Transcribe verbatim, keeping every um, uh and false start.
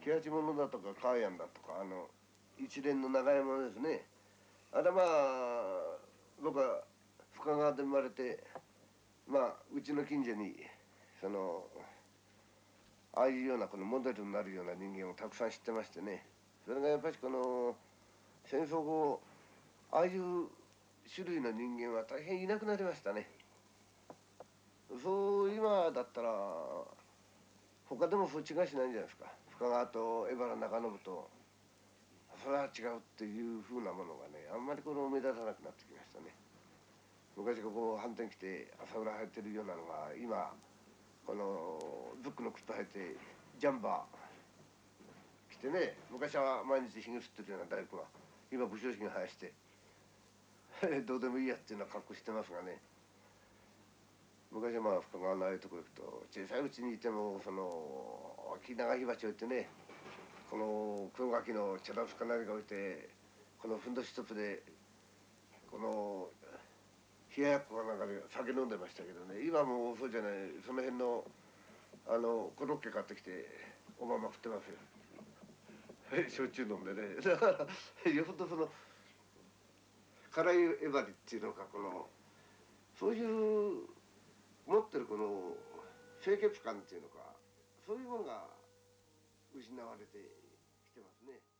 木八物だとかカーヤンだとかあの一連の長いものですね。あれまあ僕は深川で生まれてまあうちの近所にそのああいうようなこのモデルになるような人間をたくさん知ってましてね。それがやっぱりこの戦争後ああいう種類の人間は大変いなくなりましたね。そう今だったら他でもそう違いしないんじゃないですか。深川と江原中信とそれは違うっていうふうなものがねあんまりこの目立たなくなってきましたね。昔ここ反転来て朝浦入ってるようなのが今このズックの靴履いてジャンバー着てね、昔は毎日ひげ吸ってるような大工が今武将髭生やしてどうでもいいやっていうような格好してますがね。昔はまあ深川のああいうとこ行くと小さいうちにいてもその大きい長火鉢を置いてね、この黒柿の茶だすか何か置いてこのふんどし一つでこの冷ややっこかなんかで酒飲んでましたけどね。今もうそうじゃない。その辺のあのコロッケ買ってきておまま食ってますよ焼酎飲んでね。だからよほどその辛いえばりっていうのかこのそういう持ってるこの清潔感っていうのかそういうものが失われてきてますね。